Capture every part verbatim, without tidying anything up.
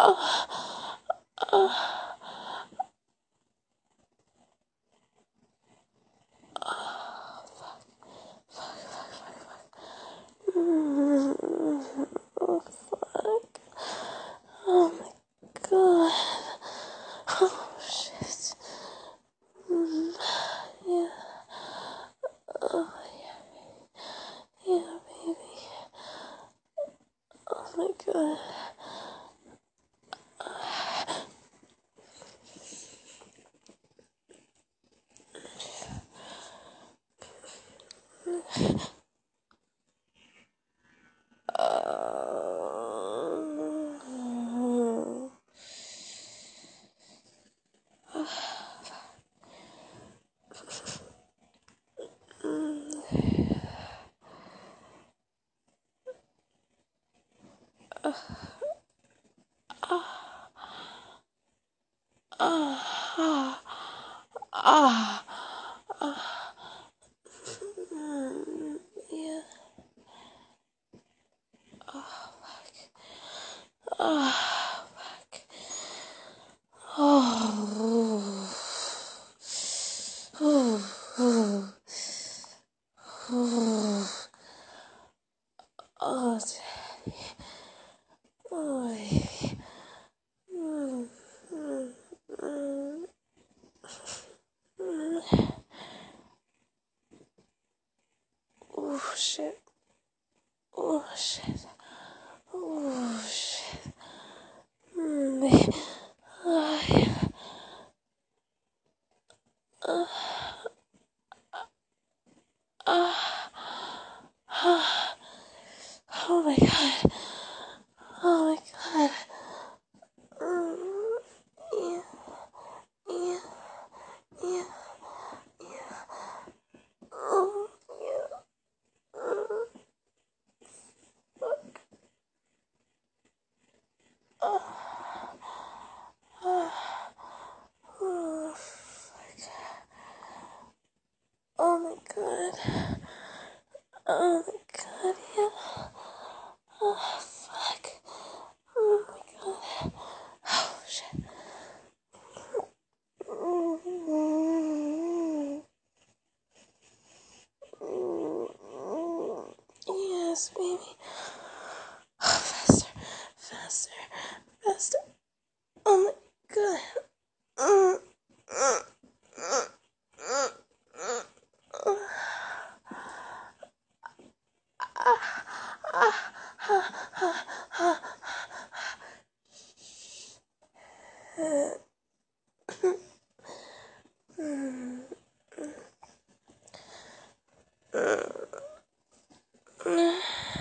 Oh, oh, mm, oh, fuck. Oh my god. Oh, shit. Mm, yeah. Oh, yeah. Yeah, baby. Oh my god. Ah, ah, ah, mm, yeah. Oh, fuck. Oh, fuck. Oh, oh, oh, oh, oh, daddy. Oh, baby. Mm, mm, mm, mm. Oh, shit. Oh, shit. Oh, shit. Mm, baby. Oh, yeah. Uh, uh, uh, oh my god. Oh my god. Mm, yeah, yeah, yeah, yeah. Oh, yeah. Mm, fuck. Oh, oh, oh, fuck. Oh my god. Oh my god, yeah. Oh, fuck. Oh my god. Oh, shit. Mm, mm, yes, baby. Oh, faster, faster, faster. Oh my god. Mm, mm, mm, mm, mm, mm. Ah, ah, ah, ah, ah. Uh, mm, mm.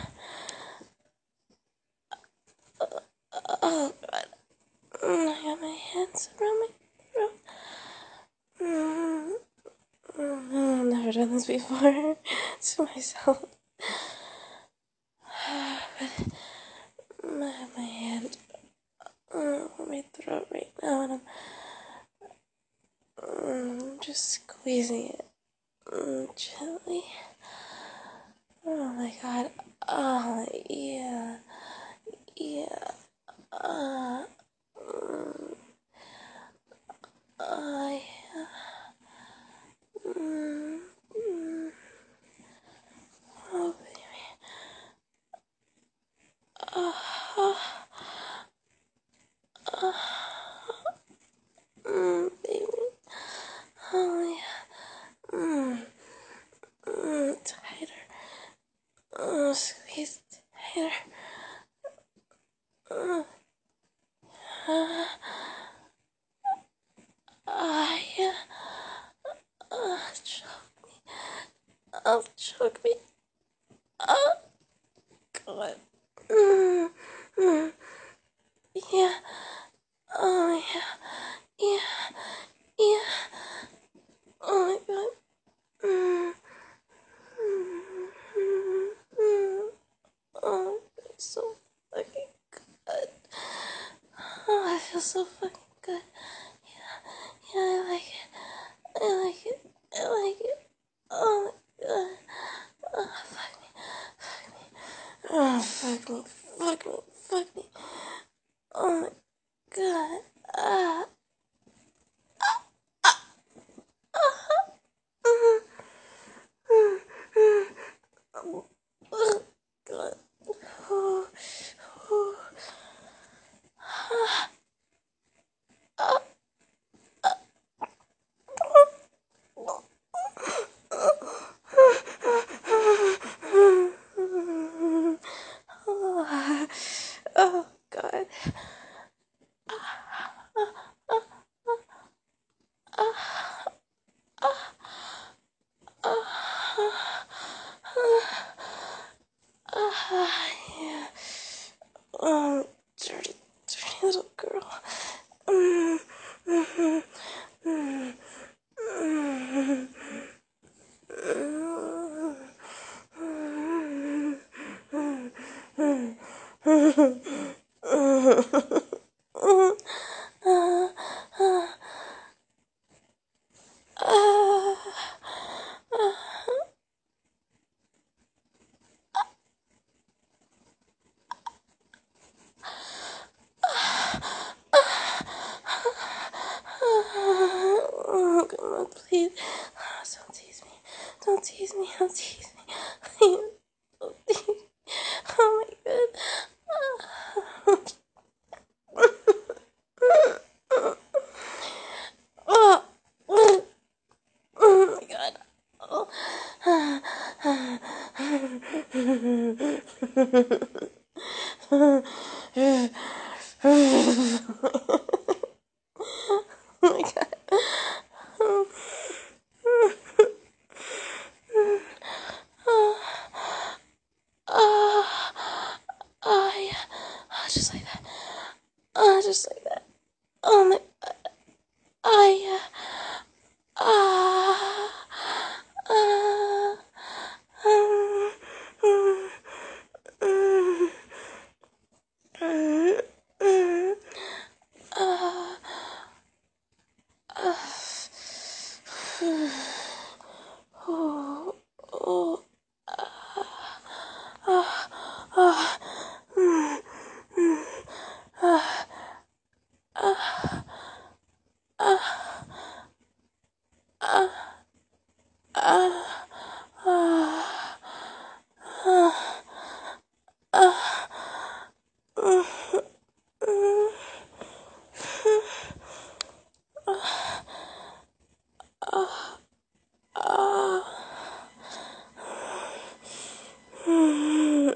Oh god. Mm, I got my hands around my throat. Mm, mm, I've never done this before to myself. But I have my hand mm, on my throat right now, and I'm mm, just squeezing it mm, gently. Oh my god. Oh, yeah. Yeah. Uh, mm, uh, yeah. Mm, mm, oh, baby. Uh, uh, uh, mm, baby. Oh, yeah. Mm, mm, tighter. Uh, squeeze tighter. Uh, uh, uh, yeah. Uh, choke me. Oh, choke me. Oh, God. Mm, mm, yeah. Oh, yeah. Yeah. Yeah. Oh, my God. Mm, mm, mm, mm. Oh, it's so fucking good. Oh, I feel so fucking good. Yeah, yeah, I like it. I like it. I like it. Oh my god. Oh, fuck me. Fuck me. Oh, fuck me. Fuck me. Fuck me. Oh my please. Don't tease me. Don't tease me. Don't tease me. Please. Don't tease me. Oh my god. Oh, oh, oh my god. Oh. Oh my god. Oh, yeah. Oh, just like that. Oh, just like that. Oh my god. Oh, yeah. Ah. Ah. Um. Um. Um. Um. Um. Ah. Ah. Oh. Oh. Ah. Ah. Mm. Mm. Ah. Ah. Ah. Ah. Ah. Ah. Ah. Mm. Mm. Ah. Ah. Mm.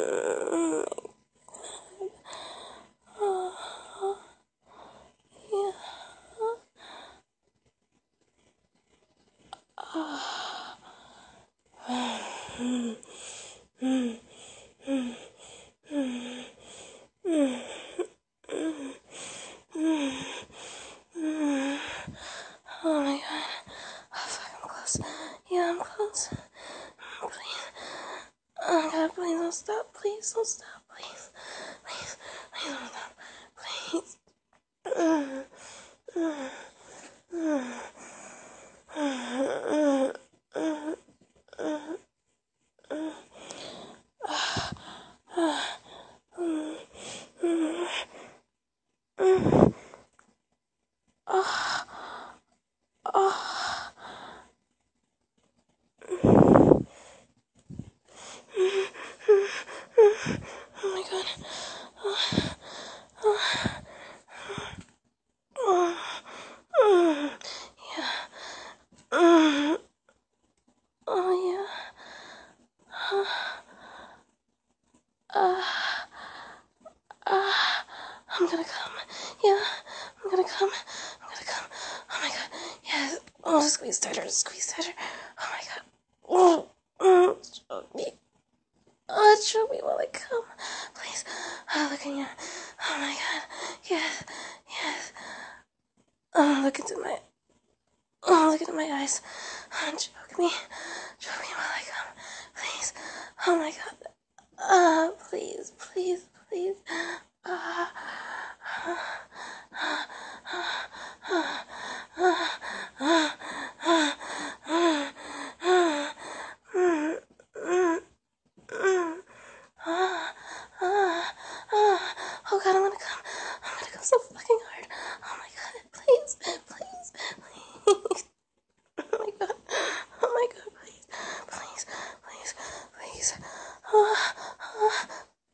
Yeah. Mm. Mm. Mm. Mm. Mm. Mm. Mm. Oh my god. Oh fuck, I'm close. Yeah, I'm close. Please. Oh my god, please don't stop. Please don't stop. Please. Please. Please don't stop. Please. Mm. Mm. Mm. Mm. Mm. Mm. Mm. Ah. Ah. Mm. Mm. Mm. Ah. Ah. Oh my god. Oh. Oh. Oh. Mm. Yeah. Mm. Oh yeah. Ah. Ah. I'm gonna come. Yeah. I'm gonna come. I'm gonna come. Oh my god. Yes. Oh, squeeze tighter. Squeeze tighter. Oh my god. Oh. Mm. Choke me. Oh, choke me while I come. Please. Oh, look in your. Oh my god. Yes. Yes. Oh, look into my. Oh, look into my eyes. Oh, choke me. Choke me while I come. Please. Oh my god. Ah, uh, please, please, please. Ah. Uh, uh, uh, uh, uh, uh, uh, uh, mm, mm, mm, ah, ah, ah. Oh god, I'm gonna come. I'm gonna come so fucking hard. Oh my god, please, please, please. Oh my god, oh my god, please, please, please, please. Ah, ah.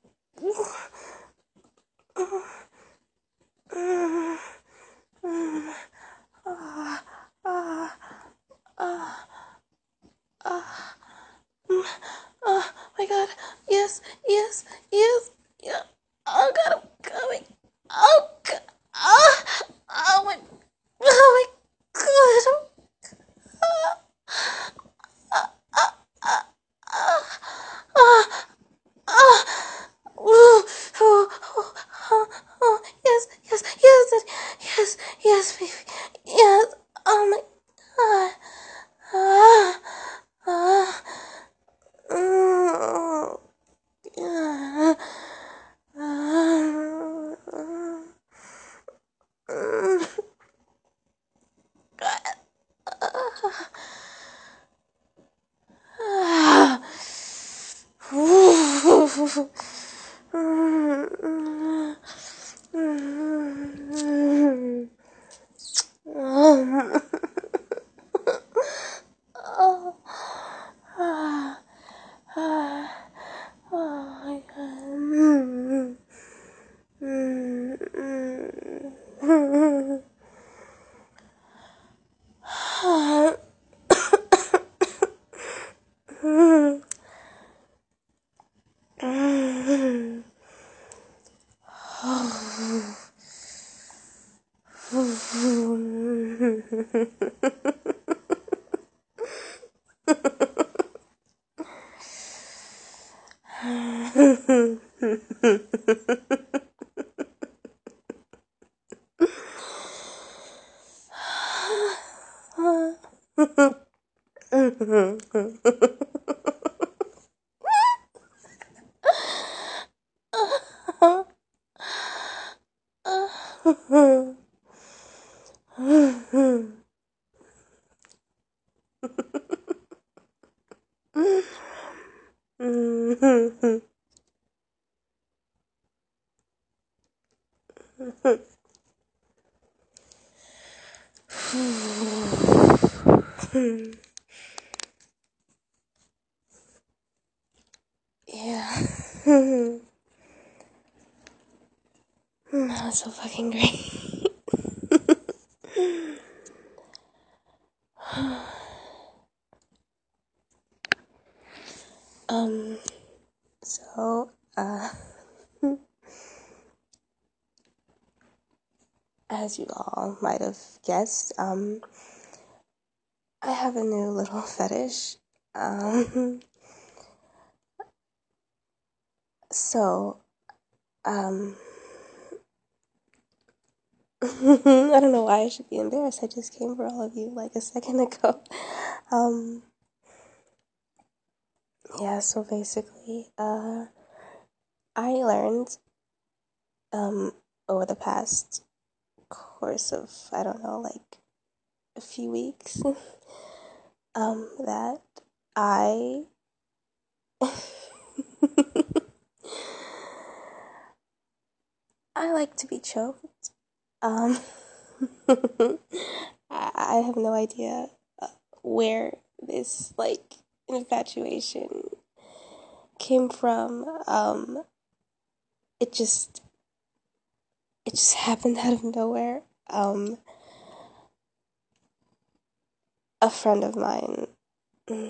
Mm, mm, ah, ah, ah, ah. Mm, oh my god, yes, yes, yes, yeah. Oh god, I'm coming. Oh god, ah, oh my, oh my god. Ah, ah, ah, ah, ah, ah, ah. Ooh, oh, oh, oh, oh, yes, yes, yes, yes, yes, baby, yes. Oh my god. Ah, ah, mm, yeah, ah, mm, ah, ooh, mm, mm, mm, mm. Yeah. That was so fucking great. um, so, uh, as you all might have guessed, um, I have a new little fetish. Um, so, um, I don't know why I should be embarrassed. I just came for all of you like a second ago. Um, yeah, so basically, uh, I learned, um, over the past course of, I don't know, like a few weeks, um, that I I like to be choked. Um, I, I have no idea uh, where this like infatuation came from. Um, it just it just happened out of nowhere. Um, a friend of mine, he,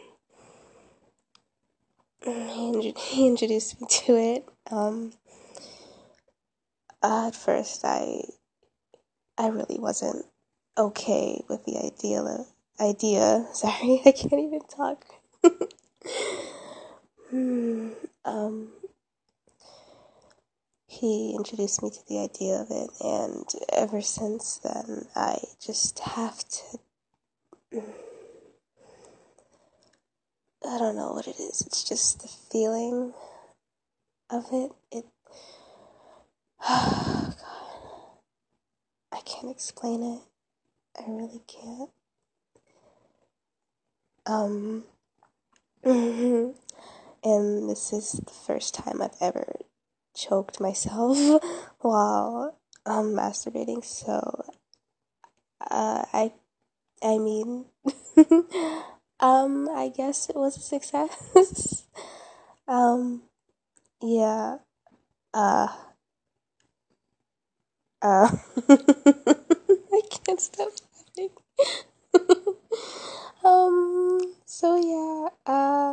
he introduced me to it. Um, at first, I I really wasn't okay with the idea of idea. Sorry, I can't even talk. hmm. Um, he introduced me to the idea of it, and ever since then, I just have to. I don't know what it is. It's just the feeling of it. It. Oh, God. I can't explain it. I really can't. Um. And this is the first time I've ever choked myself while um masturbating. So, uh, I. I mean. um. I guess it was a success. um. Yeah. Uh. Uh. I can't stop laughing. um. So yeah. Uh.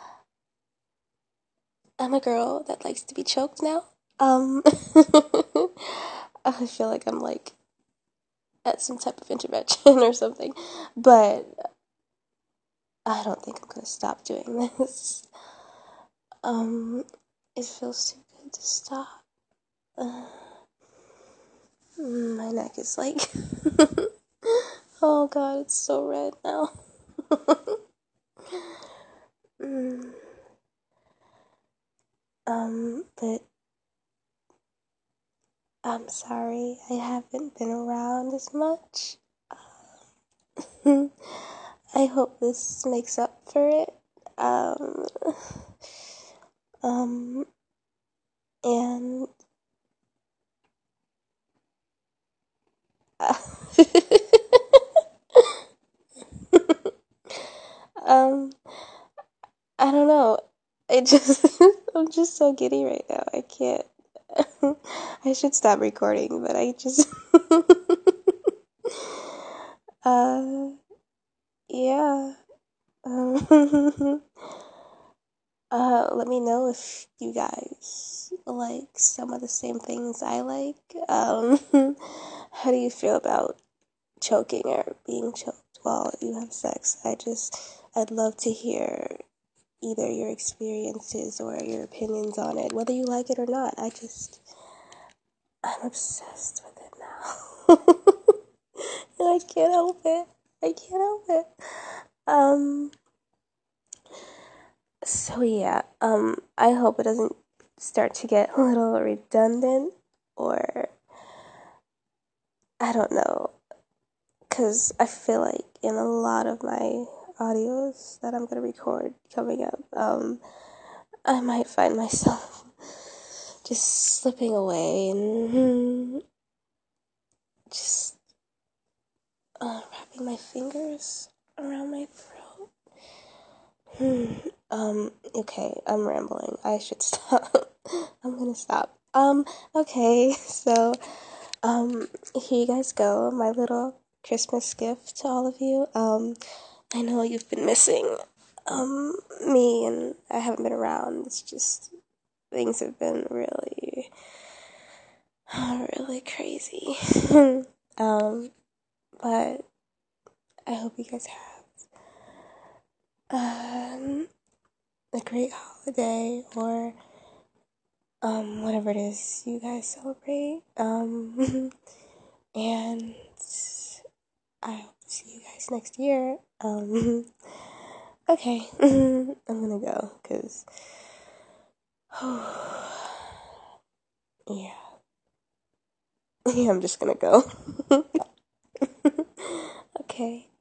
I'm a girl that likes to be choked now. Um. I feel like I'm like at some type of intervention or something, but I don't think I'm gonna stop doing this. Um. It feels too good to stop. Uh, my neck is like. Oh God, it's so red now. mm. Um, but I'm sorry I haven't been around as much. I hope this makes up for it. Um, um, and uh, um, I don't know. I just, I'm just so giddy right now. I can't. I should stop recording, but I just, uh, yeah. Um, uh, let me know if you guys like some of the same things I like. Um, how do you feel about choking or being choked while you have sex? I just, I'd love to hear either your experiences or your opinions on it, whether you like it or not. I just, I'm obsessed with it now. And I can't help it. I can't help it. Um, so yeah, um, I hope it doesn't start to get a little redundant, or I don't know, because I feel like in a lot of my audios that I'm gonna record coming up, um, I might find myself just slipping away and just uh, wrapping my fingers around my throat. Hmm. Um, okay, I'm rambling. I should stop. I'm gonna stop. Um, okay, so, um, here you guys go. My little Christmas gift to all of you. Um, I know you've been missing, um, me, and I haven't been around. It's just, things have been really, really crazy. um, but I hope you guys have, um, a great holiday, or um whatever it is you guys celebrate. Um and I hope to see you guys next year. Um okay. I'm gonna go because yeah. Yeah, I'm just gonna go. Okay.